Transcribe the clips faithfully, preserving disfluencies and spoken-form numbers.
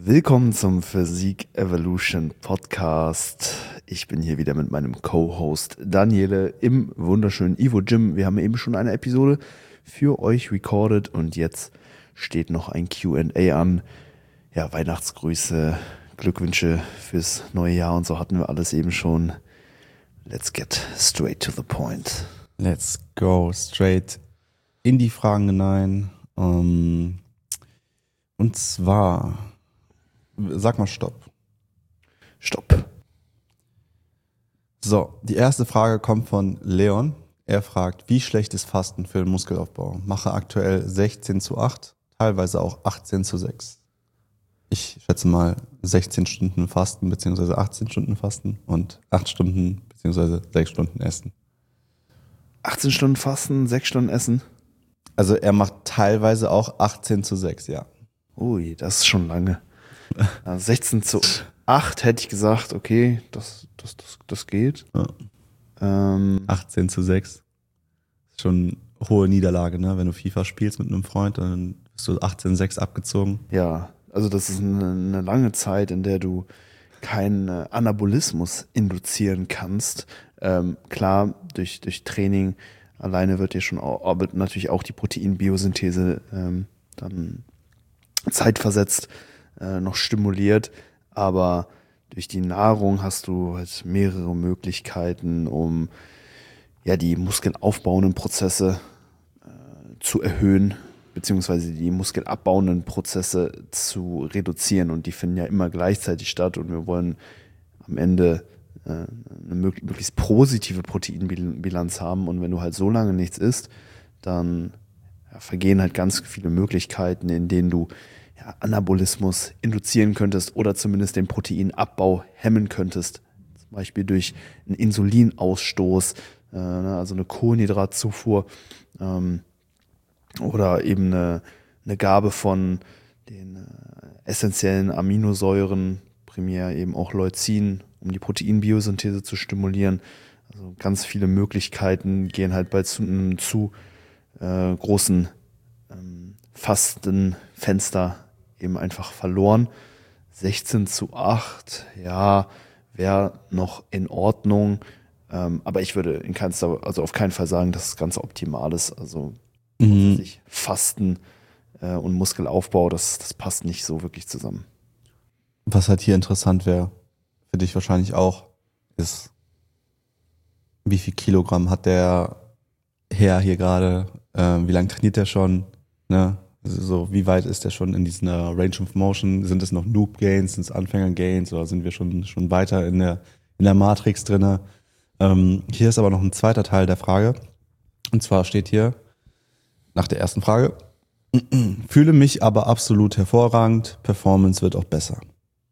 Willkommen zum Physik Evolution Podcast. Ich bin hier wieder mit meinem Co-Host Daniele im wunderschönen Evo Gym. Wir haben eben schon eine Episode für euch recorded und jetzt steht noch ein Q and A an. Ja, Weihnachtsgrüße, Glückwünsche fürs neue Jahr und so hatten wir alles eben schon. Let's get straight to the point. Let's go straight in die Fragen hinein. Um, und zwar, sag mal Stopp. Stopp. So, die erste Frage kommt von Leon. Er fragt, wie schlecht ist Fasten für den Muskelaufbau? Mache aktuell sechzehn zu acht, teilweise auch achtzehn zu sechs. Ich schätze mal sechzehn Stunden Fasten bzw. achtzehn Stunden Fasten und acht Stunden bzw. sechs Stunden Essen. achtzehn Stunden Fasten, sechs Stunden Essen? Also er macht teilweise auch achtzehn zu sechs, ja. Ui, das ist schon lange. Also sechzehn zu acht hätte ich gesagt, okay, das, das, das, das geht. Ja. Ähm, achtzehn zu sechs. Schon eine hohe Niederlage, ne? Wenn du FIFA spielst mit einem Freund, dann bist du achtzehn zu sechs abgezogen. ja, also das ist eine, eine lange Zeit, in der du keinen äh, Anabolismus induzieren kannst. Ähm, klar, durch, durch Training alleine wird dir schon auch, aber natürlich auch die Proteinbiosynthese ähm, dann zeitversetzt äh, noch stimuliert, aber durch die Nahrung hast du halt mehrere Möglichkeiten, um ja die muskelaufbauenden Prozesse äh, zu erhöhen, beziehungsweise die muskelabbauenden Prozesse zu reduzieren, und die finden ja immer gleichzeitig statt, und wir wollen am Ende äh, eine möglichst positive Proteinbilanz haben, und wenn du halt so lange nichts isst, dann ja, vergehen halt ganz viele Möglichkeiten, in denen du ja, Anabolismus induzieren könntest oder zumindest den Proteinabbau hemmen könntest, zum Beispiel durch einen Insulinausstoß, äh, also eine Kohlenhydratzufuhr, ähm, oder eben eine, eine Gabe von den äh, essentiellen Aminosäuren, primär eben auch Leucin, um die Proteinbiosynthese zu stimulieren. Also ganz viele Möglichkeiten gehen halt bei zu, einem zu äh, großen ähm, Fastenfenster eben einfach verloren. sechzehn zu acht, ja, wäre noch in Ordnung, ähm, aber ich würde in keinster, also auf keinen Fall sagen, dass das Ganze optimal ist. Also Mhm. Fasten äh, und Muskelaufbau, das, das passt nicht so wirklich zusammen. Was halt hier interessant wäre, für dich wahrscheinlich auch, ist, wie viel Kilogramm hat der Herr hier gerade, ähm, wie lange trainiert der schon, ne? Also so, wie weit ist der schon in dieser Range of Motion? Sind es noch Noob Gains, sind es Anfänger Gains, oder sind wir schon schon weiter in der in der Matrix drinne? Ähm, hier ist aber noch ein zweiter Teil der Frage, und zwar steht hier nach der ersten Frage: Fühle mich aber absolut hervorragend, Performance wird auch besser.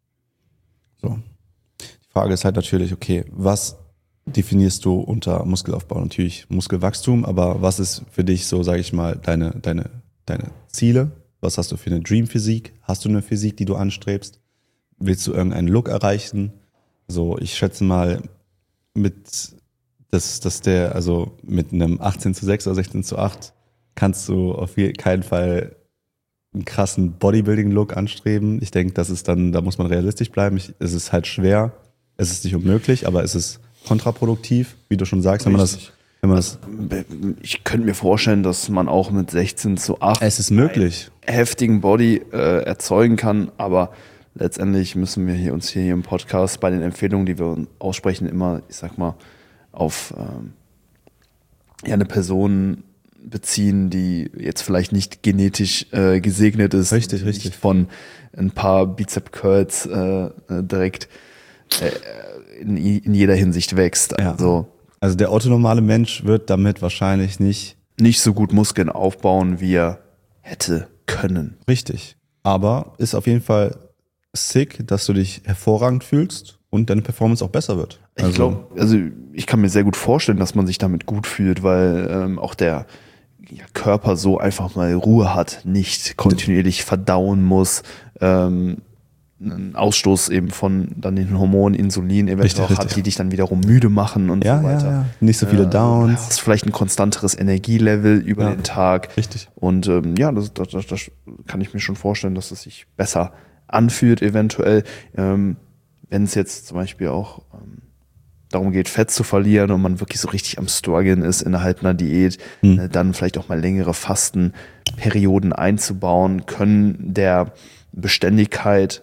So, die Frage ist halt natürlich, okay, was definierst du unter Muskelaufbau? Natürlich Muskelwachstum, aber was ist für dich so, sage ich mal, deine deine deine Ziele? Was hast du für eine Dream-Physik? Hast du eine Physik, die du anstrebst? Willst du irgendeinen Look erreichen? So, ich schätze mal, mit dass dass der also mit einem achtzehn zu sechs oder sechzehn zu acht kannst du auf keinen Fall einen krassen Bodybuilding-Look anstreben. Ich denke, das ist dann, da muss man realistisch bleiben. Ich, es ist halt schwer, es ist nicht unmöglich, aber es ist kontraproduktiv, wie du schon sagst, wenn man das, wenn man das. Ich könnte mir vorstellen, dass man auch mit sechzehn zu acht Es ist möglich. einen heftigen Body äh, erzeugen kann, aber letztendlich müssen wir hier uns hier im Podcast bei den Empfehlungen, die wir aussprechen, immer, ich sag mal, auf ähm, ja, eine Person beziehen, die jetzt vielleicht nicht genetisch äh, gesegnet ist, Richtig, nicht richtig. von ein paar Bizep-Curls äh, direkt äh, in, in jeder Hinsicht wächst. Ja. Also Also der autonomale Mensch wird damit wahrscheinlich nicht nicht so gut Muskeln aufbauen, wie er hätte können. richtig. Aber ist auf jeden Fall sick, dass du dich hervorragend fühlst und deine Performance auch besser wird. Ich glaube, also ich kann mir sehr gut vorstellen, dass man sich damit gut fühlt, weil ähm, auch der ja, Körper so einfach mal Ruhe hat, nicht kontinuierlich verdauen muss, ähm, einen Ausstoß eben von dann den Hormonen, Insulin eventuell Richtig, auch hat, richtig. die dich dann wiederum müde machen und ja, so weiter. ja, ja, nicht so viele Äh, Downs. Du hast vielleicht ein konstanteres Energielevel über Ja. den Tag. Richtig. Und ähm, ja, das, das, das, das kann ich mir schon vorstellen, dass es sich besser anfühlt eventuell. Ähm, wenn es jetzt zum Beispiel auch ähm, darum geht, Fett zu verlieren und man wirklich so richtig am Struggeln ist innerhalb einer Diät, Hm. äh, dann vielleicht auch mal längere Fastenperioden einzubauen, können der Beständigkeit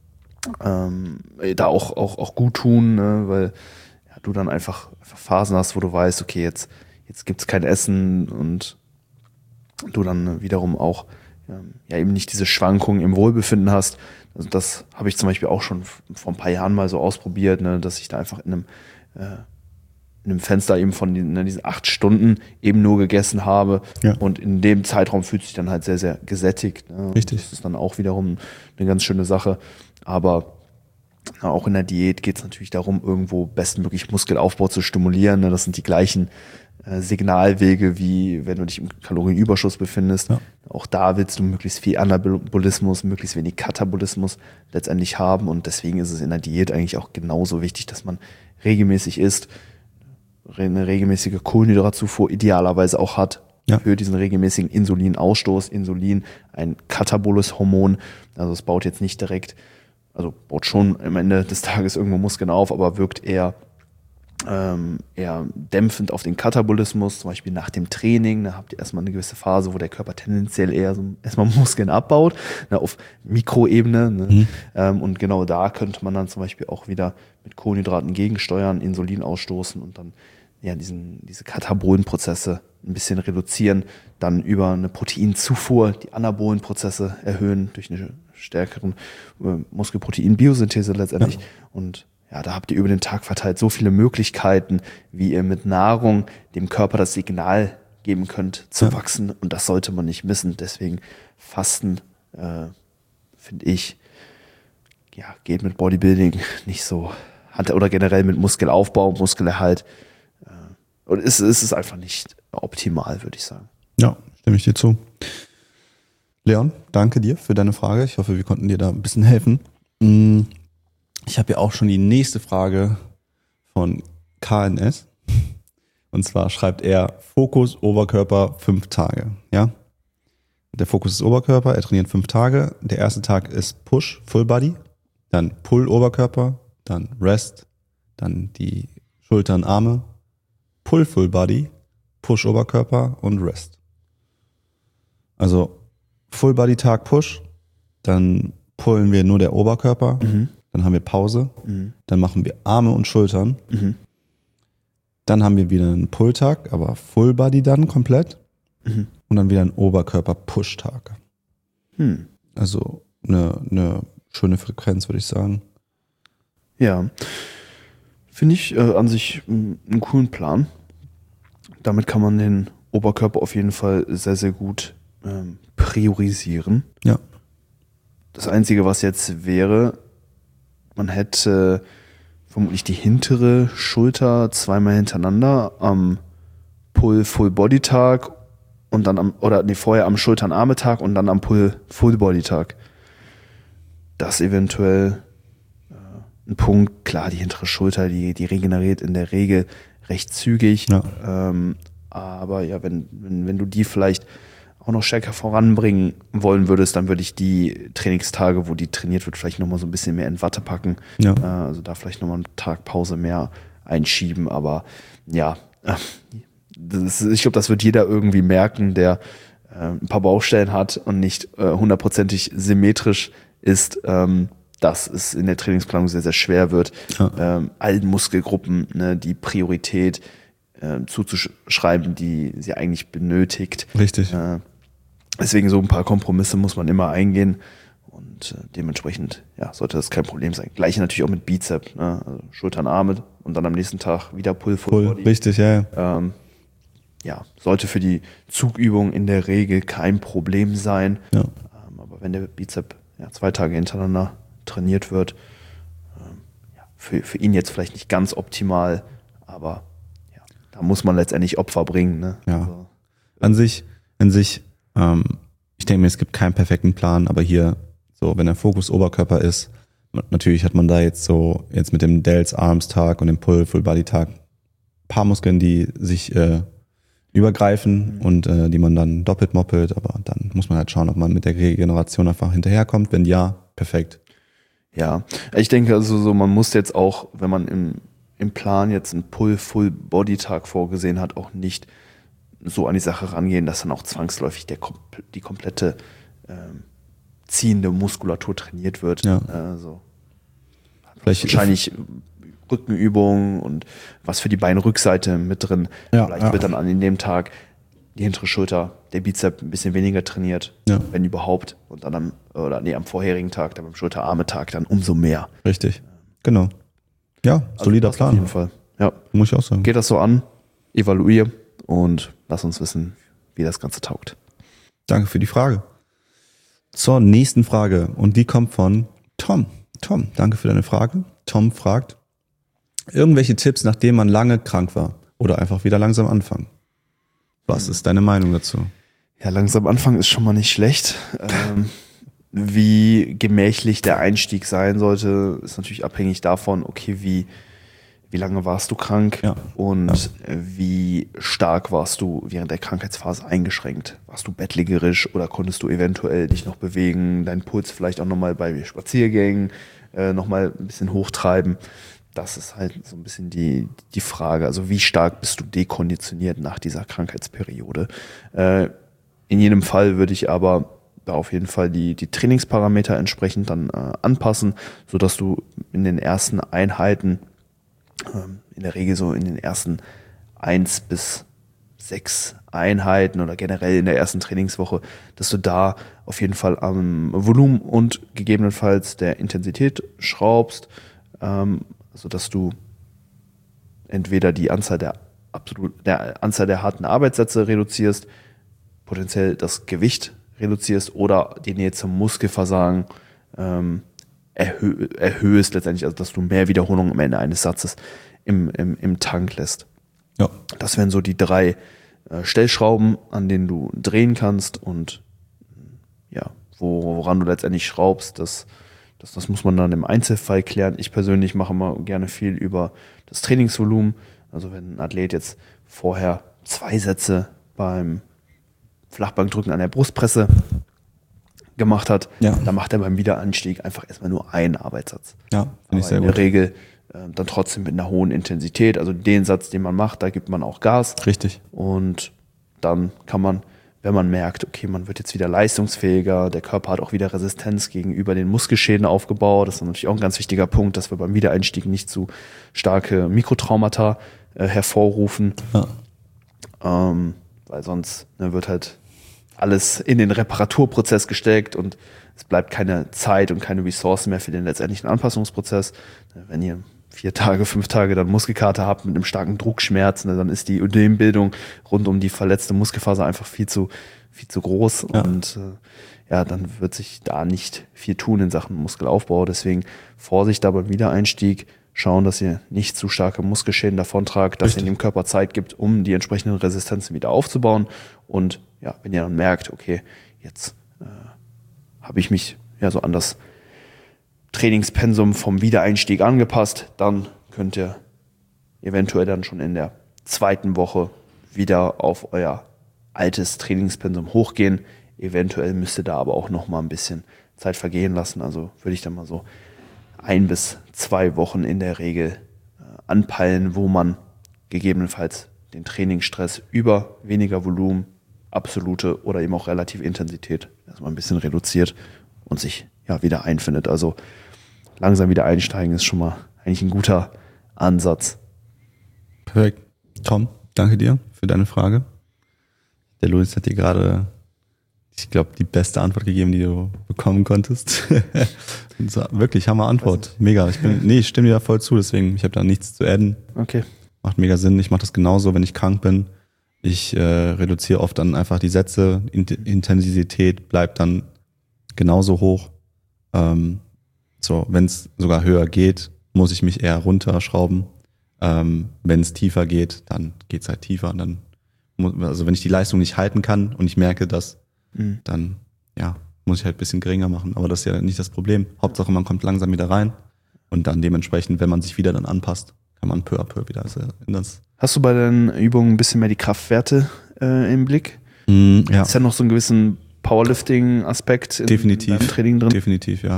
ähm, da auch, auch, auch gut tun, ne? Weil ja, du dann einfach, einfach Phasen hast, wo du weißt, okay, jetzt, jetzt gibt's kein Essen und du dann wiederum auch ähm, ja eben nicht diese Schwankungen im Wohlbefinden hast. Also das habe ich zum Beispiel auch schon vor ein paar Jahren mal so ausprobiert, ne, dass ich da einfach in einem, äh, in einem Fenster eben von den, ne, diesen acht Stunden eben nur gegessen habe. Ja. Und in dem Zeitraum fühlt sich dann halt sehr, sehr gesättigt. Ne? Und Richtig. das ist dann auch wiederum eine ganz schöne Sache. Aber na, auch in der Diät geht es natürlich darum, irgendwo bestmöglich Muskelaufbau zu stimulieren. Ne? Das sind die gleichen äh, Signalwege, wie wenn du dich im Kalorienüberschuss befindest. Ja. Auch da willst du möglichst viel Anabolismus, möglichst wenig Katabolismus letztendlich haben. Und deswegen ist es in der Diät eigentlich auch genauso wichtig, dass man regelmäßig isst, eine regelmäßige Kohlenhydratzufuhr idealerweise auch hat. Ja. Für diesen regelmäßigen Insulinausstoß. Insulin, ein kataboles Hormon. Also es baut jetzt nicht direkt, also baut schon am Ende des Tages irgendwo Muskeln auf, aber wirkt eher, ähm, eher dämpfend auf den Katabolismus, zum Beispiel nach dem Training. Da habt ihr erstmal eine gewisse Phase, wo der Körper tendenziell eher so erstmal Muskeln abbaut, ne, auf Mikroebene. Ne? Mhm. Ähm, und genau da könnte man dann zum Beispiel auch wieder mit Kohlenhydraten gegensteuern, Insulin ausstoßen und dann ja diesen, diese Katabolenprozesse ein bisschen reduzieren, dann über eine Proteinzufuhr die Anabolenprozesse erhöhen durch eine stärkeren äh, Muskelprotein-Biosynthese letztendlich. Ja. Und ja, da habt ihr über den Tag verteilt so viele Möglichkeiten, wie ihr mit Nahrung dem Körper das Signal geben könnt, zu ja. wachsen. Und das sollte man nicht missen. Deswegen Fasten, äh, finde ich, ja, geht mit Bodybuilding nicht so, oder generell mit Muskelaufbau, Muskelerhalt. Und es, es ist einfach nicht optimal, würde ich sagen. Ja, stimme ich dir zu. Leon, danke dir für deine Frage. Ich hoffe, wir konnten dir da ein bisschen helfen. Ich habe ja auch schon die nächste Frage von K N S. Und zwar schreibt er Fokus Oberkörper fünf Tage. Ja, der Fokus ist Oberkörper, er trainiert fünf Tage. Der erste Tag ist Push, Full Body, dann Pull Oberkörper, dann Rest, dann die Schultern, Arme, Pull Full Body, Push Oberkörper und Rest. Also Full Body Tag Push, dann pullen wir nur der Oberkörper, mhm. dann haben wir Pause, mhm. dann machen wir Arme und Schultern, mhm. dann haben wir wieder einen Pull-Tag, aber Full Body dann komplett mhm. und dann wieder einen Oberkörper-Push-Tag. Mhm. Also eine, eine schöne Frequenz, würde ich sagen. Ja, finde ich äh, an sich einen coolen Plan. Damit kann man den Oberkörper auf jeden Fall sehr, sehr gut ähm, priorisieren. Ja. Das Einzige, was jetzt wäre, man hätte vermutlich die hintere Schulter zweimal hintereinander am Pull-Full-Body-Tag und dann am, oder nee, vorher am Schultern-Arme-Tag und dann am Pull-Full-Body-Tag. Das eventuell äh, ein Punkt. Klar, die hintere Schulter, die, die regeneriert in der Regel recht zügig. Ja. Ähm, aber ja, wenn, wenn, wenn du die vielleicht auch noch stärker voranbringen wollen würdest, dann würde ich die Trainingstage, wo die trainiert wird, vielleicht nochmal so ein bisschen mehr in Watte packen. Ja. Äh, also da vielleicht nochmal einen Tag Pause mehr einschieben. Aber ja, das ist, ich glaube, das wird jeder irgendwie merken, der äh, ein paar Baustellen hat und nicht äh, hundertprozentig symmetrisch ist, ähm, dass es in der Trainingsplanung sehr, sehr schwer wird, ja. ähm, allen Muskelgruppen ne, die Priorität äh, zuzuschreiben, die sie eigentlich benötigt. Richtig. Äh, deswegen so ein paar Kompromisse muss man immer eingehen und äh, dementsprechend ja, sollte das kein Problem sein. Gleiche natürlich auch mit Bizep, ne? Also Schultern, Arme und dann am nächsten Tag wieder Pull, Full, Pull Body. Richtig, ja. Ja. Ähm, ja, sollte für die Zugübung in der Regel kein Problem sein. Ja. Ähm, aber wenn der Bizep ja, zwei Tage hintereinander trainiert wird, ähm, ja, für, für ihn jetzt vielleicht nicht ganz optimal, aber ja, da muss man letztendlich Opfer bringen. Ne? Ja. Also, an sich, an sich, ähm, ich denke mir, es gibt keinen perfekten Plan, aber hier, so, wenn der Fokus Oberkörper ist, natürlich hat man da jetzt so, jetzt mit dem Delts Arms Tag und dem Pull Full Body Tag ein paar Muskeln, die sich äh, übergreifen mhm. und äh, die man dann doppelt moppelt, aber dann muss man halt schauen, ob man mit der Regeneration einfach hinterherkommt. Wenn ja, perfekt. Ja, ich denke also so, man muss jetzt auch, wenn man im, im Plan jetzt einen Pull-Full-Body-Tag vorgesehen hat, auch nicht so an die Sache rangehen, dass dann auch zwangsläufig der, die komplette ähm, ziehende Muskulatur trainiert wird. Ja. Also Vielleicht wahrscheinlich Rückenübungen und was für die Beinrückseite mit drin. Ja, Vielleicht ja. wird dann an dem Tag die hintere Schulter, der Bizep ein bisschen weniger trainiert, Ja. wenn überhaupt. Und dann am, oder nee, am vorherigen Tag, dann beim Schulterarme-Tag dann umso mehr. Richtig. Genau. Ja, solider Also, auf Plan. jeden Fall. Ja. Muss ich auch sagen. Geht das so an, evaluier und lass uns wissen, wie das Ganze taugt. Danke für die Frage. Zur nächsten Frage. Und die kommt von Tom. Tom, danke für deine Frage. Tom fragt, irgendwelche Tipps, nachdem man lange krank war oder einfach wieder langsam anfangen? Was ist deine Meinung dazu? Ja, langsam anfangen ist schon mal nicht schlecht. Ähm, wie gemächlich der Einstieg sein sollte, ist natürlich abhängig davon, okay, wie, wie lange warst du krank Ja. und Ja. wie stark warst du während der Krankheitsphase eingeschränkt? Warst du bettlägerisch oder konntest du eventuell dich noch bewegen, deinen Puls vielleicht auch nochmal bei Spaziergängen äh, nochmal ein bisschen hochtreiben? Das ist halt so ein bisschen die, die Frage. Also wie stark bist du dekonditioniert nach dieser Krankheitsperiode? Äh, in jedem Fall würde ich aber da auf jeden Fall die, die Trainingsparameter entsprechend dann äh, anpassen, sodass du in den ersten Einheiten, ähm, in der Regel so in den ersten eins bis sechs Einheiten oder generell in der ersten Trainingswoche, dass du da auf jeden Fall am Volumen und gegebenenfalls der Intensität schraubst, ähm, sodass du entweder die Anzahl der absolut der Anzahl der harten Arbeitssätze reduzierst, potenziell das Gewicht reduzierst oder die Nähe zum Muskelversagen ähm, erhö erhöhst letztendlich, also dass du mehr Wiederholungen am Ende eines Satzes im, im, im Tank lässt. Ja. Das wären so die drei äh, Stellschrauben, an denen du drehen kannst und ja, wo, woran du letztendlich schraubst, das Das, das muss man dann im Einzelfall klären. Ich persönlich mache immer gerne viel über das Trainingsvolumen. Also wenn ein Athlet jetzt vorher zwei Sätze beim Flachbankdrücken an der Brustpresse gemacht hat, Ja. dann macht er beim Wiederanstieg einfach erstmal nur einen Arbeitssatz. Ja, finde ich Aber sehr in gut. der Regel äh, dann trotzdem mit einer hohen Intensität. Also den Satz, den man macht, da gibt man auch Gas. Richtig. Und dann kann man, wenn man merkt, okay, man wird jetzt wieder leistungsfähiger, der Körper hat auch wieder Resistenz gegenüber den Muskelschäden aufgebaut. Das ist natürlich auch ein ganz wichtiger Punkt, dass wir beim Wiedereinstieg nicht zu starke Mikrotraumata äh, hervorrufen, Ja. ähm, weil sonst ne, wird halt alles in den Reparaturprozess gesteckt und es bleibt keine Zeit und keine Ressourcen mehr für den letztendlichen Anpassungsprozess. Wenn ihr vier Tage, fünf Tage dann Muskelkater habt mit einem starken Druckschmerz, ne, dann ist die Ödembildung rund um die verletzte Muskelfaser einfach viel zu, viel zu groß Ja. und äh, ja, dann wird sich da nicht viel tun in Sachen Muskelaufbau. Deswegen Vorsicht da beim Wiedereinstieg, schauen, dass ihr nicht zu starke Muskelschäden davontragt, dass Richtig. ihr dem Körper Zeit gibt, um die entsprechenden Resistenzen wieder aufzubauen. Und ja, wenn ihr dann merkt, okay, jetzt äh, habe ich mich ja so an das Trainingspensum vom Wiedereinstieg angepasst, dann könnt ihr eventuell dann schon in der zweiten Woche wieder auf euer altes Trainingspensum hochgehen. Eventuell müsst ihr da aber auch noch mal ein bisschen Zeit vergehen lassen. Also würde ich dann mal so ein bis zwei Wochen in der Regel äh, anpeilen, wo man gegebenenfalls den Trainingsstress über weniger Volumen, absolute oder eben auch relative Intensität erstmal ein bisschen reduziert und sich ja wieder einfindet. Also langsam wieder einsteigen ist schon mal eigentlich ein guter Ansatz. Perfekt. Tom, danke dir für deine Frage. Der Luis hat dir gerade, ich glaube, die beste Antwort gegeben, die du bekommen konntest. So, wirklich Hammer Antwort. Mega. Ich bin, nee, ich stimme dir da voll zu, deswegen, ich habe da nichts zu adden. Okay. Macht mega Sinn. Ich mache das genauso, wenn ich krank bin. Ich äh, reduziere oft dann einfach die Sätze. Int- Intensität bleibt dann genauso hoch. Ähm, so, wenn es sogar höher geht, muss ich mich eher runterschrauben. Ähm, wenn es tiefer geht, dann geht's halt tiefer. Und dann, muss, also wenn ich die Leistung nicht halten kann und ich merke das, Mhm. dann ja, muss ich halt ein bisschen geringer machen. Aber das ist ja nicht das Problem. Hauptsache, man kommt langsam wieder rein. Und dann dementsprechend, wenn man sich wieder dann anpasst, kann man peu à peu wieder in das. Hast du bei deinen Übungen ein bisschen mehr die Kraftwerte äh, im Blick? Mm, ja, Ist ja noch so einen gewissen Powerlifting-Aspekt in definitiv. deinem Training drin? Definitiv, ja.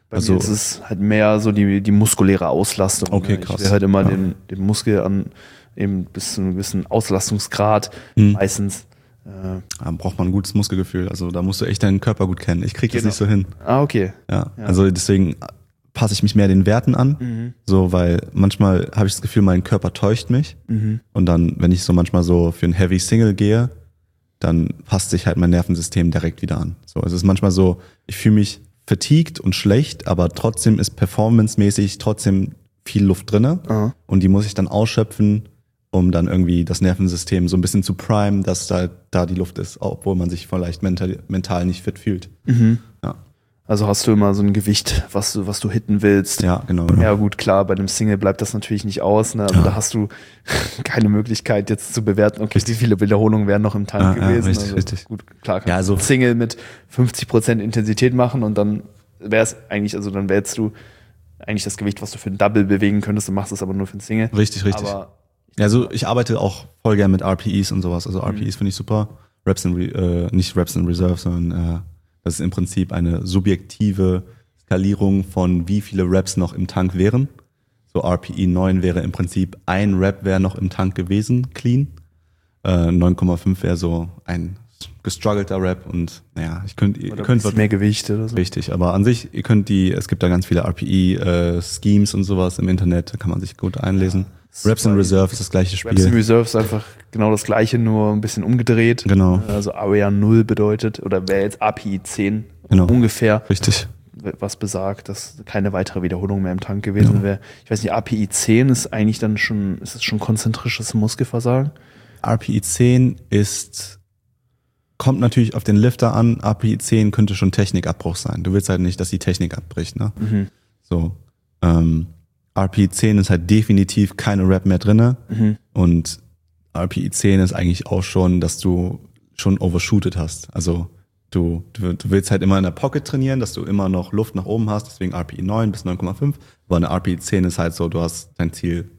Bei Also- mir ist es halt mehr so die, die muskuläre Auslastung. Okay, ne? krass. Ich will halt immer Ja. den, den Muskel an eben bis zu einem gewissen Auslastungsgrad Mhm. meistens. Äh, Da braucht man ein gutes Muskelgefühl. Also da musst du echt deinen Körper gut kennen. Ich krieg das Genau. nicht so hin. ah, okay. Ja. Ja. Also deswegen passe ich mich mehr den Werten an. Mhm. So, weil manchmal habe ich das Gefühl, mein Körper täuscht mich. Mhm. Und dann, wenn ich so manchmal so für ein Heavy Single gehe, dann passt sich halt mein Nervensystem direkt wieder an. So, es ist manchmal so, ich fühle mich fatigued und schlecht, aber trotzdem ist performancemäßig trotzdem viel Luft drinne. Aha. Und die muss ich dann ausschöpfen, um dann irgendwie das Nervensystem so ein bisschen zu primen, dass da, da die Luft ist, obwohl man sich vielleicht mental, mental nicht fit fühlt. Mhm. Ja, Also hast du immer so ein Gewicht, was du, was du hitten willst. ja genau. genau. Ja gut, klar, bei einem Single bleibt das natürlich nicht aus. Ne? Also Ja. da hast du keine Möglichkeit jetzt zu bewerten, okay, wie viele Wiederholungen wären noch im Tank Ja, ja, gewesen. richtig, also, richtig. Gut, klar, kann Ja, also- ein Single mit fünfzig Prozent Intensität machen und dann wäre es eigentlich, also dann wärst du eigentlich das Gewicht, was du für ein Double bewegen könntest, du machst es aber nur für ein Single. Richtig, richtig. Aber Ja, also ich arbeite auch voll gern mit R P Es und sowas. Also R P Es finde ich super. Reps in, Re- äh, nicht Reps in Reserve, sondern äh, das ist im Prinzip eine subjektive Skalierung von wie viele Reps noch im Tank wären. So R P E neun wäre im Prinzip ein Rep wäre noch im Tank gewesen, clean. Äh, neun Komma fünf wäre so ein gestruggelter Rep und naja, ich könnte, ihr oder könnt ein bisschen mehr Gewicht oder so. Richtig, aber an sich, ihr könnt die, es gibt da ganz viele R P E-Schemes und sowas im Internet, da kann man sich gut einlesen. Ja, Reps in Reserve ist das gleiche Spiel. Reps in Reserve ist einfach genau das gleiche, nur ein bisschen umgedreht. Genau. Also Area null bedeutet, oder wäre jetzt A P I zehn Genau. ungefähr, Richtig. was besagt, dass keine weitere Wiederholung mehr im Tank gewesen Ja. wäre. Ich weiß nicht, A P I zehn ist eigentlich dann schon, ist es schon konzentrisches Muskelversagen? R P E zehn ist, kommt natürlich auf den Lifter an, R P E zehn könnte schon Technikabbruch sein. Du willst halt nicht, dass die Technik abbricht, ne? Mhm. So. Ähm, R P E zehn ist halt definitiv keine Rep mehr drinne. Mhm. Und R P E zehn ist eigentlich auch schon, dass du schon overshootet hast. Also du, du, du willst halt immer in der Pocket trainieren, dass du immer noch Luft nach oben hast, deswegen R P E neun bis neun Komma fünf. Aber eine R P E zehn ist halt so, du hast dein Ziel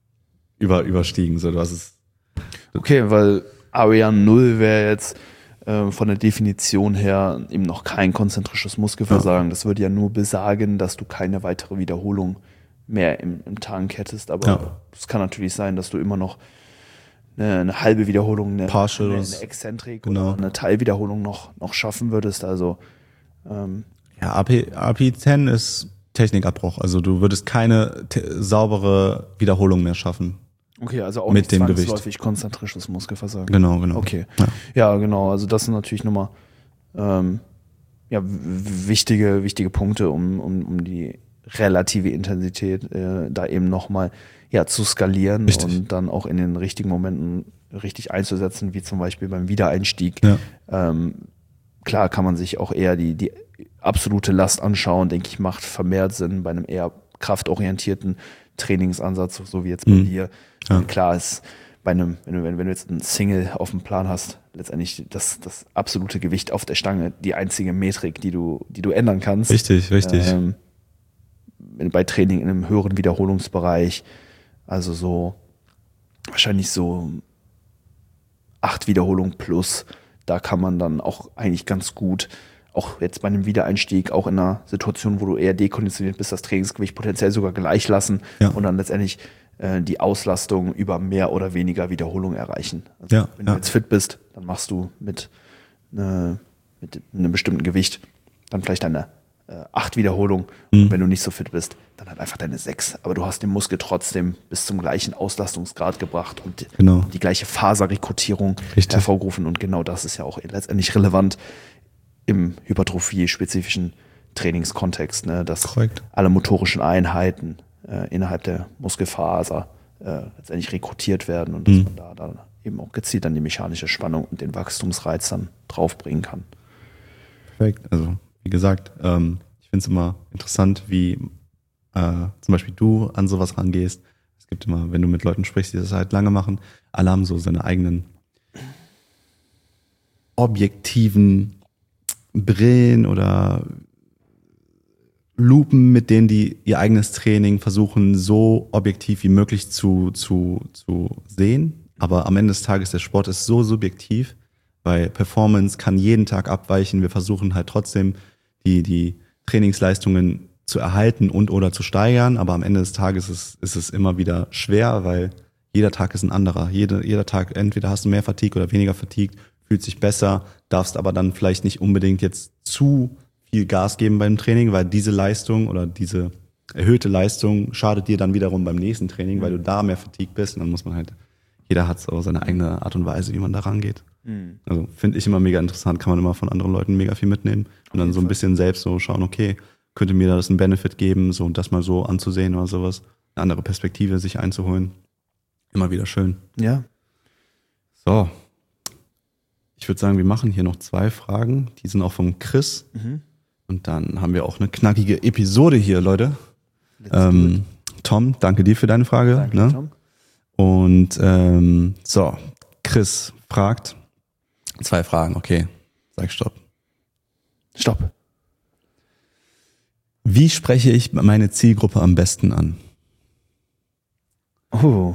über, überstiegen. So, du hast es. Okay, weil Area null wäre jetzt äh, von der Definition her eben noch kein konzentrisches Muskelversagen. Das würde ja nur besagen, dass du keine weitere Wiederholung mehr im, im Tank hättest. Aber Ja. es kann natürlich sein, dass du immer noch eine, eine halbe Wiederholung, eine, Partial eine, ist- eine Exzentrik genau. oder eine Teilwiederholung noch, noch schaffen würdest. Also ähm, Ja, R P, R P E zehn ist Technikabbruch. Also du würdest keine te- saubere Wiederholung mehr schaffen. okay, also auch Mit nicht dem zwangsläufig konzentrisches Muskelversagen. Genau, genau. Okay. Ja. Ja, genau. Also das sind natürlich nochmal ähm, ja, w- wichtige, wichtige Punkte, um, um, um die relative Intensität äh, da eben nochmal ja, zu skalieren Richtig. und dann auch in den richtigen Momenten richtig einzusetzen, wie zum Beispiel beim Wiedereinstieg. Ja. Ähm, klar kann man sich auch eher die, die absolute Last anschauen, denke ich, macht vermehrt Sinn bei einem eher kraftorientierten Trainingsansatz, so wie jetzt bei Mhm. dir. Ja. Und klar ist bei einem, wenn du, wenn wenn du jetzt einen Single auf dem Plan hast, letztendlich das, das absolute Gewicht auf der Stange, die einzige Metrik, die du, die du ändern kannst. Richtig, richtig. Ähm, bei Training in einem höheren Wiederholungsbereich, also so wahrscheinlich so acht Wiederholungen plus, da kann man dann auch eigentlich ganz gut, auch jetzt bei einem Wiedereinstieg, auch in einer Situation, wo du eher dekonditioniert bist, das Trainingsgewicht potenziell sogar gleich lassen Ja. und dann letztendlich äh, die Auslastung über mehr oder weniger Wiederholungen erreichen. Also Ja, wenn du ja. jetzt fit bist, dann machst du mit, äh, mit einem bestimmten Gewicht dann vielleicht deine äh, acht Wiederholungen. Mhm. Und wenn du nicht so fit bist, dann halt einfach deine sechs. Aber du hast den Muskel trotzdem bis zum gleichen Auslastungsgrad gebracht und Genau. die gleiche Faserrekrutierung Richtig. hervorgerufen. Und genau das ist ja auch letztendlich relevant im Hypertrophie-spezifischen Trainingskontext, ne, dass Korrekt. alle motorischen Einheiten äh, innerhalb der Muskelfaser äh, letztendlich rekrutiert werden und dass Mhm. man da dann eben auch gezielt dann die mechanische Spannung und den Wachstumsreiz dann draufbringen kann. Perfekt. Also, wie gesagt, ähm, ich finde es immer interessant, wie äh, zum Beispiel du an sowas rangehst. Es gibt immer, wenn du mit Leuten sprichst, die das halt lange machen, alle haben so seine eigenen objektiven Brillen oder Lupen, mit denen die ihr eigenes Training versuchen, so objektiv wie möglich zu, zu, zu sehen. Aber am Ende des Tages, der Sport ist so subjektiv, weil Performance kann jeden Tag abweichen. Wir versuchen halt trotzdem, die, die Trainingsleistungen zu erhalten und oder zu steigern, aber am Ende des Tages ist, ist es immer wieder schwer, weil jeder Tag ist ein anderer. Jede, jeder Tag, entweder hast du mehr Fatigue oder weniger Fatigue, fühlt sich besser, darfst aber dann vielleicht nicht unbedingt jetzt zu viel Gas geben beim Training, weil diese Leistung oder diese erhöhte Leistung schadet dir dann wiederum beim nächsten Training, weil du da mehr Fatigue bist und dann muss man halt, jeder hat so seine eigene Art und Weise, wie man da rangeht. Mhm. Also finde ich immer mega interessant, kann man immer von anderen Leuten mega viel mitnehmen und dann so ein bisschen selbst so schauen, okay, könnte mir das einen Benefit geben, so das mal so anzusehen oder sowas, eine andere Perspektive sich einzuholen. Immer wieder schön. Ja. So. Ich würde sagen, wir machen hier noch zwei Fragen. Die sind auch vom Chris. Mhm. Und dann haben wir auch eine knackige Episode hier, Leute. Ähm, Tom, danke dir für deine Frage. Danke, ne? Tom. Und ähm, so, Chris fragt, zwei Fragen, okay, sag Stopp. Stopp. Wie spreche ich meine Zielgruppe am besten an? Oh,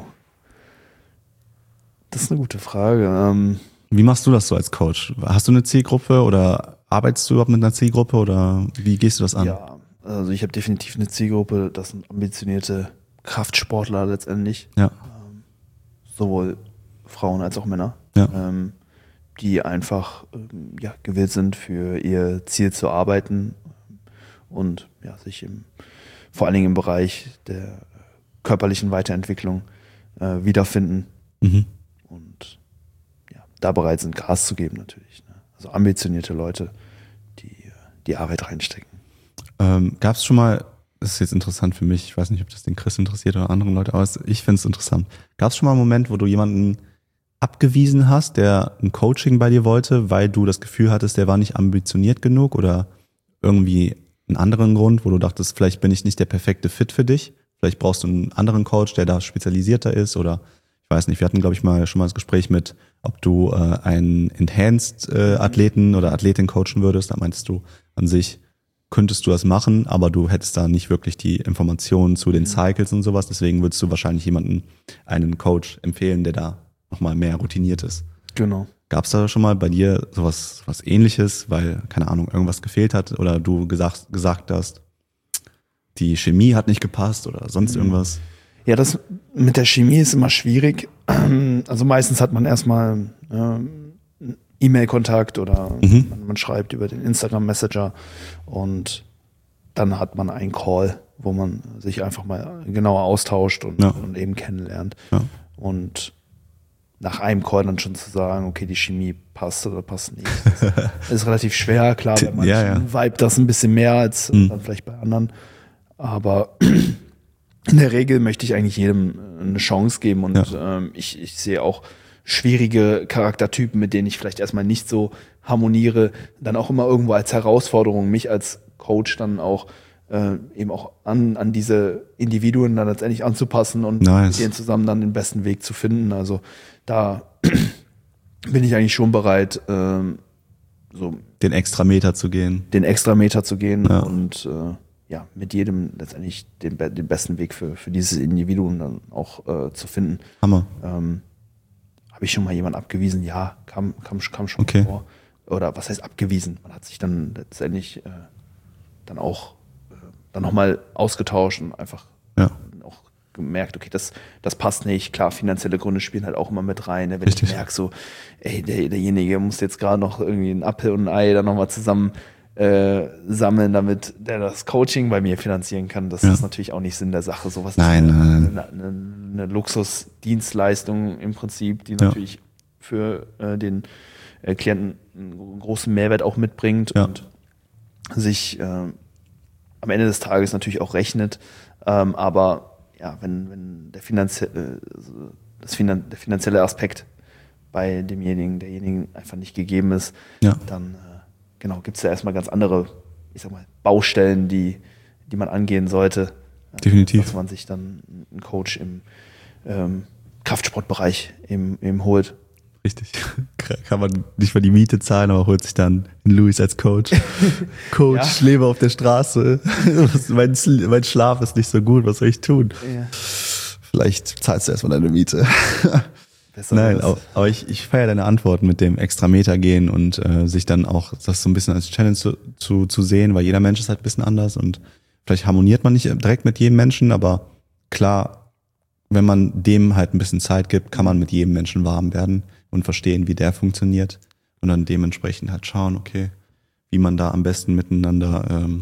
das ist eine gute Frage. Ähm, Wie machst du das so als Coach? Hast du eine Zielgruppe oder arbeitest du überhaupt mit einer Zielgruppe oder wie gehst du das an? Ja, also ich habe definitiv eine Zielgruppe, das sind ambitionierte Kraftsportler letztendlich. Ja. Ähm, sowohl Frauen als auch Männer, Ja. ähm, die einfach ähm, ja, gewillt sind, für ihr Ziel zu arbeiten und ja, sich im, vor allen Dingen im Bereich der körperlichen Weiterentwicklung äh, wiederfinden Mhm. und ja, da bereit sind, Gas zu geben natürlich. Ne? Also ambitionierte Leute, die die Arbeit reinstecken. Ähm, Gab es schon mal, das ist jetzt interessant für mich, ich weiß nicht, ob das den Chris interessiert oder andere Leute, aber ich finde es interessant. Gab es schon mal einen Moment, wo du jemanden abgewiesen hast, der ein Coaching bei dir wollte, weil du das Gefühl hattest, der war nicht ambitioniert genug oder irgendwie einen anderen Grund, wo du dachtest, vielleicht bin ich nicht der perfekte Fit für dich, vielleicht brauchst du einen anderen Coach, der da spezialisierter ist oder ich weiß nicht, wir hatten glaube ich mal schon mal das Gespräch mit, ob du äh, einen Enhanced-Athleten äh, oder Athletin coachen würdest, da meintest du an sich, könntest du das machen, aber du hättest da nicht wirklich die Informationen zu den Cycles und sowas, deswegen würdest du wahrscheinlich jemanden, einen Coach empfehlen, der da nochmal mehr routiniert ist. Genau. Gab es da schon mal bei dir sowas was Ähnliches, weil, keine Ahnung, irgendwas gefehlt hat oder du gesagt, gesagt hast, die Chemie hat nicht gepasst oder sonst irgendwas? Ja, das mit der Chemie ist immer schwierig. Also meistens hat man erstmal äh, E-Mail-Kontakt oder Mhm. man, man schreibt über den Instagram-Messenger und dann hat man einen Call, wo man sich einfach mal genauer austauscht und, Ja. und eben kennenlernt. Ja. Und nach einem Call dann schon zu sagen, okay, die Chemie passt oder passt nicht. Das ist relativ schwer, klar, bei manchen Ja, ja. vibe das ein bisschen mehr als Mhm. dann vielleicht bei anderen. Aber in der Regel möchte ich eigentlich jedem eine Chance geben und Ja. ähm, ich, ich sehe auch schwierige Charaktertypen, mit denen ich vielleicht erstmal nicht so harmoniere, dann auch immer irgendwo als Herausforderung, mich als Coach dann auch äh, eben auch an, an diese Individuen dann letztendlich anzupassen und Nice. mit denen zusammen dann den besten Weg zu finden. Also da bin ich eigentlich schon bereit, ähm, so Den extra Meter zu gehen. den Extrameter zu gehen Ja. und äh, ja, mit jedem letztendlich den, be- den besten Weg für, für dieses Individuum dann auch äh, zu finden. Hammer. Ähm, Habe ich schon mal jemanden abgewiesen? Ja, kam, kam, kam schon Okay. vor. Oder was heißt abgewiesen? Man hat sich dann letztendlich äh, dann auch äh, dann nochmal ausgetauscht und einfach Ja. auch gemerkt, okay, das, das passt nicht. Klar, finanzielle Gründe spielen halt auch immer mit rein. Ne? Wenn Richtig. ich merke, so, ey, der, derjenige muss jetzt gerade noch irgendwie einen Apfel und ein Ei dann nochmal zusammen äh, sammeln, damit der das Coaching bei mir finanzieren kann. Das Ja. ist natürlich auch nicht Sinn der Sache. Sowas Nein, ist eine, nein, nein. eine, eine, eine Luxusdienstleistung im Prinzip, die Ja. natürlich für äh, den äh, Klienten einen großen Mehrwert auch mitbringt Ja. und sich äh, am Ende des Tages natürlich auch rechnet. Ähm, aber ja, wenn, wenn der, finanzie äh, das Finan der finanzielle Aspekt bei demjenigen, derjenigen einfach nicht gegeben ist, Ja. dann äh, genau, gibt es ja erstmal ganz andere, ich sag mal, Baustellen, die, die man angehen sollte. Äh, Definitiv. Dass man sich dann einen Coach im ähm, Kraftsportbereich eben, eben holt. Richtig. Kann man nicht mal die Miete zahlen, aber holt sich dann einen Luis als Coach. Coach, Ja. ich lebe auf der Straße. mein, Sl- mein Schlaf ist nicht so gut, was soll ich tun? Ja. Vielleicht zahlst du erstmal deine Miete. Nein, aber, aber ich, ich feiere deine Antworten mit dem extra Meter gehen und äh, sich dann auch das so ein bisschen als Challenge zu, zu, zu sehen, weil jeder Mensch ist halt ein bisschen anders und vielleicht harmoniert man nicht direkt mit jedem Menschen, aber klar, wenn man dem halt ein bisschen Zeit gibt, kann man mit jedem Menschen warm werden und verstehen, wie der funktioniert und dann dementsprechend halt schauen, okay, wie man da am besten miteinander ähm,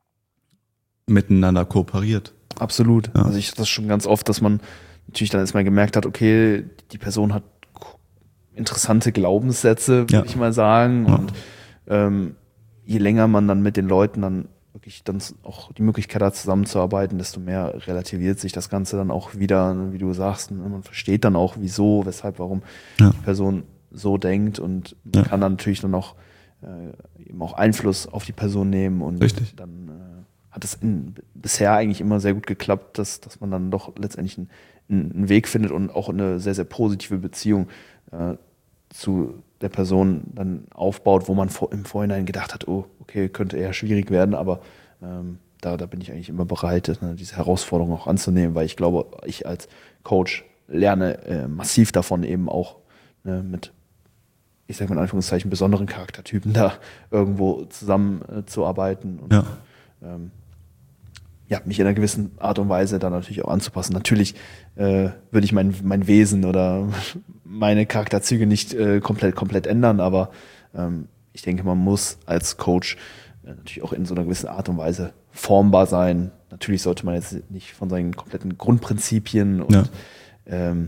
miteinander kooperiert. Absolut. Ja. Also ich hatte das schon ganz oft, dass man natürlich dann erstmal gemerkt hat, okay, die Person hat interessante Glaubenssätze, würde Ja. ich mal sagen. Ja. Und ähm, je länger man dann mit den Leuten dann wirklich dann auch die Möglichkeit hat, zusammenzuarbeiten, desto mehr relativiert sich das Ganze dann auch wieder, wie du sagst. Und man versteht dann auch, wieso, weshalb, warum Ja. die Person so denkt und man Ja. kann dann natürlich dann auch äh, eben auch Einfluss auf die Person nehmen und Richtig. dann äh, hat es in, bisher eigentlich immer sehr gut geklappt, dass, dass man dann doch letztendlich einen, einen Weg findet und auch eine sehr, sehr positive Beziehung äh, zu der Person dann aufbaut, wo man vor, im Vorhinein gedacht hat, oh, okay, könnte eher schwierig werden, aber ähm, da, da bin ich eigentlich immer bereit, ne, diese Herausforderung auch anzunehmen, weil ich glaube, ich als Coach lerne äh, massiv davon eben auch ne, mit, ich sage mal in Anführungszeichen, besonderen Charaktertypen da irgendwo zusammenzuarbeiten äh, und Ja. ähm, ja, mich in einer gewissen Art und Weise dann natürlich auch anzupassen. Natürlich äh, würde ich mein, mein Wesen oder meine Charakterzüge nicht äh, komplett, komplett ändern, aber ähm, ich denke, man muss als Coach äh, natürlich auch in so einer gewissen Art und Weise formbar sein. Natürlich sollte man jetzt nicht von seinen kompletten Grundprinzipien und, Ja. ähm,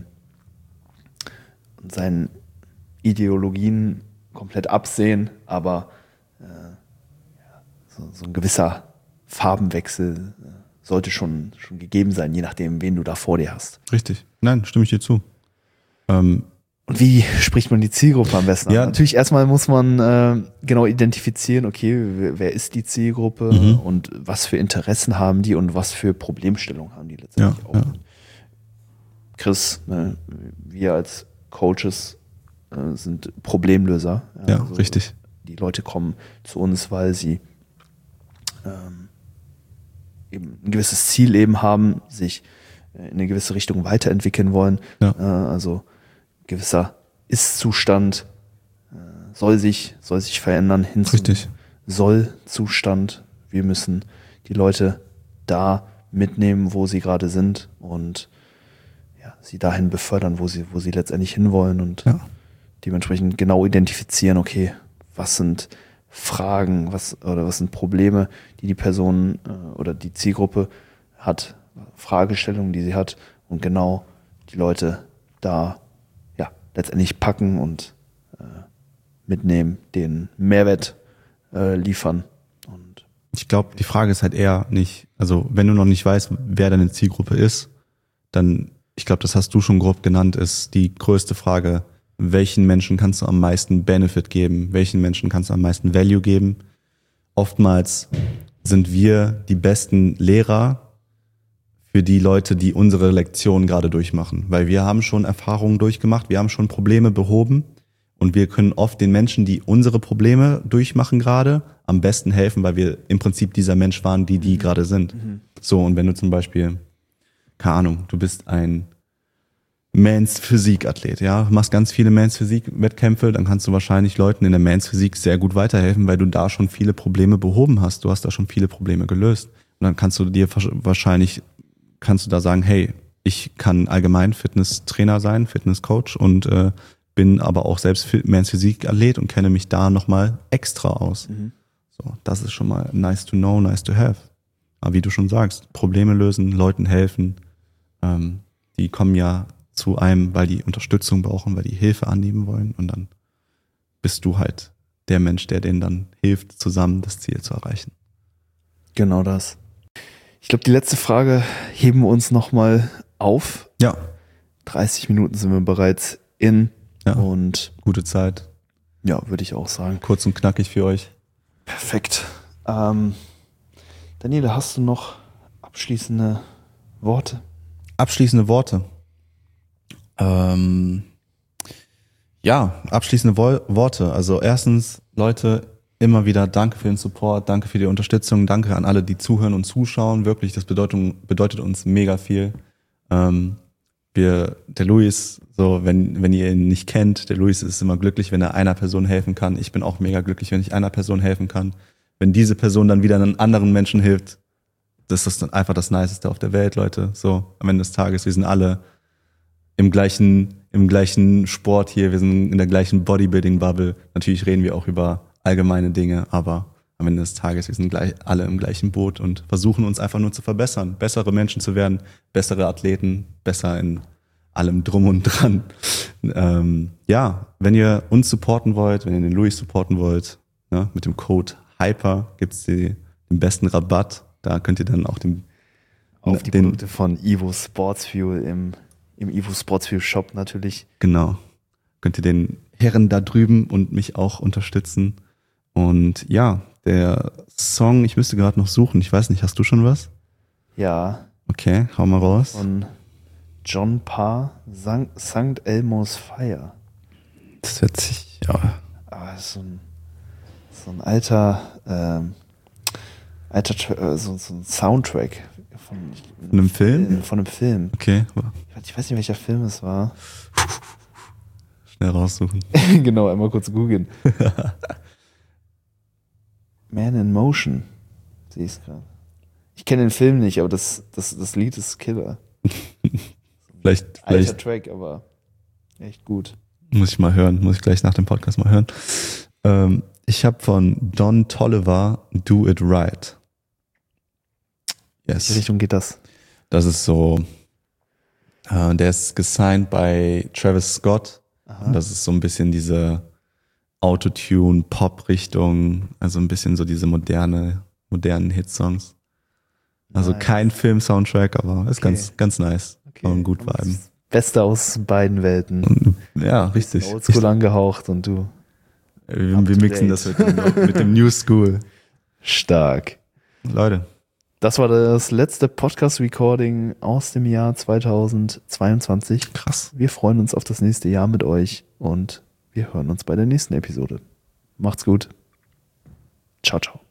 und seinen Ideologien komplett absehen, aber äh, ja, so, so ein gewisser Farbenwechsel äh, sollte schon, schon gegeben sein, je nachdem, wen du da vor dir hast. Richtig. Nein, stimme ich dir zu. Ähm, Und wie spricht man die Zielgruppe am besten Ja. an? Natürlich erstmal muss man äh, genau identifizieren, okay, wer, wer ist die Zielgruppe Mhm. und was für Interessen haben die und was für Problemstellungen haben die letztendlich Ja, auch. ja. Chris, ne, wir als Coaches äh, sind Problemlöser. ja, Also richtig. Die Leute kommen zu uns, weil sie ähm, eben ein gewisses Ziel eben haben, sich in eine gewisse Richtung weiterentwickeln wollen. Ja. Äh, also gewisser Ist-Zustand äh, soll sich, soll sich verändern hin zum Richtig. Soll-Zustand. Wir müssen die Leute da mitnehmen, wo sie gerade sind und ja, sie dahin befördern, wo sie, wo sie letztendlich hinwollen und Ja. dementsprechend genau identifizieren, okay, was sind Fragen, was oder was sind Probleme, die die Person äh, oder die Zielgruppe hat, Fragestellungen, die sie hat und genau die Leute da ja letztendlich packen und äh, mitnehmen, den Mehrwert äh, liefern und Ich glaube, die Frage ist halt eher nicht, also wenn du noch nicht weißt, wer deine Zielgruppe ist, dann, ich glaube, das hast du schon grob genannt, ist die größte Frage, welchen Menschen kannst du am meisten Benefit geben, welchen Menschen kannst du am meisten Value geben. Oftmals sind wir die besten Lehrer für die Leute, die unsere Lektion gerade durchmachen, weil wir haben schon Erfahrungen durchgemacht, wir haben schon Probleme behoben und wir können oft den Menschen, die unsere Probleme durchmachen gerade, am besten helfen, weil wir im Prinzip dieser Mensch waren, die die gerade sind. So, und wenn du zum Beispiel, keine Ahnung, du bist ein Mans Physik-Athlet, ja, machst ganz viele Mans Physik-Wettkämpfe, dann kannst du wahrscheinlich Leuten in der Mans Physik sehr gut weiterhelfen, weil du da schon viele Probleme behoben hast. Du hast da schon viele Probleme gelöst. Und dann kannst du dir wahrscheinlich, kannst du da sagen, hey, ich kann allgemein Fitnesstrainer sein, Fitnesscoach und äh, bin aber auch selbst Mans Physik-Athlet und kenne mich da nochmal extra aus. Mhm. So, das ist schon mal nice to know, nice to have. Aber wie du schon sagst, Probleme lösen, Leuten helfen, ähm, die kommen ja zu einem, weil die Unterstützung brauchen, weil die Hilfe annehmen wollen und dann bist du halt der Mensch, der denen dann hilft, zusammen das Ziel zu erreichen. Genau das. Ich glaube, die letzte Frage heben wir uns nochmal auf. Ja, dreißig Minuten sind wir bereits in ja, und gute Zeit. ja, würde ich auch sagen. Kurz und knackig für euch. Perfekt. Ähm, Daniele, hast du noch abschließende Worte? Abschließende Worte. Ähm, ja, abschließende Wo- Worte. Also erstens, Leute, immer wieder danke für den Support, danke für die Unterstützung, danke an alle, die zuhören und zuschauen. Wirklich, das bedeutet, bedeutet uns mega viel. Ähm, wir, der Luis, so wenn wenn ihr ihn nicht kennt, der Luis ist immer glücklich, wenn er einer Person helfen kann. Ich bin auch mega glücklich, wenn ich einer Person helfen kann. Wenn diese Person dann wieder einen anderen Menschen hilft, das ist dann einfach das Niceste auf der Welt, Leute. So, am Ende des Tages, wir sind alle im gleichen, im gleichen Sport hier, wir sind in der gleichen Bodybuilding-Bubble. Natürlich reden wir auch über allgemeine Dinge, aber am Ende des Tages, wir sind gleich, alle im gleichen Boot und versuchen uns einfach nur zu verbessern, bessere Menschen zu werden, bessere Athleten, besser in allem drum und dran. Ähm, ja, wenn ihr uns supporten wollt, wenn ihr den Louis supporten wollt, ne, mit dem Code HYPER gibt's die, den besten Rabatt. Da könnt ihr dann auch den, auf die den, Produkte von Evo Sports Fuel im, im Evo Sports Fuel Shop natürlich. Genau. Könnt ihr den Herren da drüben und mich auch unterstützen. Und ja, der Song, ich müsste gerade noch suchen. Ich weiß nicht, hast du schon was? Ja. Okay, hau mal raus. Von John Parr, Sankt Elmo's Fire. Das hört sich, ja. Aber das ist so ein, so ein alter, ähm, alter äh, so, so ein Soundtrack von, von einem Film? Von einem Film. Okay. Ich weiß nicht, welcher Film es war. Schnell raussuchen. Genau, einmal kurz googeln. Man in Motion. Sehe ich es gerade. Ich kenne den Film nicht, aber das, das, das Lied ist Killer. vielleicht, Alter vielleicht Track, aber echt gut. Muss ich mal hören, muss ich gleich nach dem Podcast mal hören. Ähm, ich habe von Don Toliver Do It Right. Yes. In welche Richtung geht das? Das ist so, äh, der ist gesigned bei Travis Scott. Aha. Und das ist so ein bisschen diese Autotune-Pop-Richtung, also ein bisschen so diese moderne, modernen Hitsongs. Also Nice. kein Film-Soundtrack, aber ist Okay. ganz, ganz nice. Okay. Und gut viben. Beste aus beiden Welten. Und, ja, richtig. Oldschool angehaucht und du. Wir, Up wir to mixen date. das mit dem, mit dem New School. Stark. Leute. Das war das letzte Podcast-Recording aus dem Jahr zweitausendzweiundzwanzig. Krass. Wir freuen uns auf das nächste Jahr mit euch und wir hören uns bei der nächsten Episode. Macht's gut. Ciao, ciao.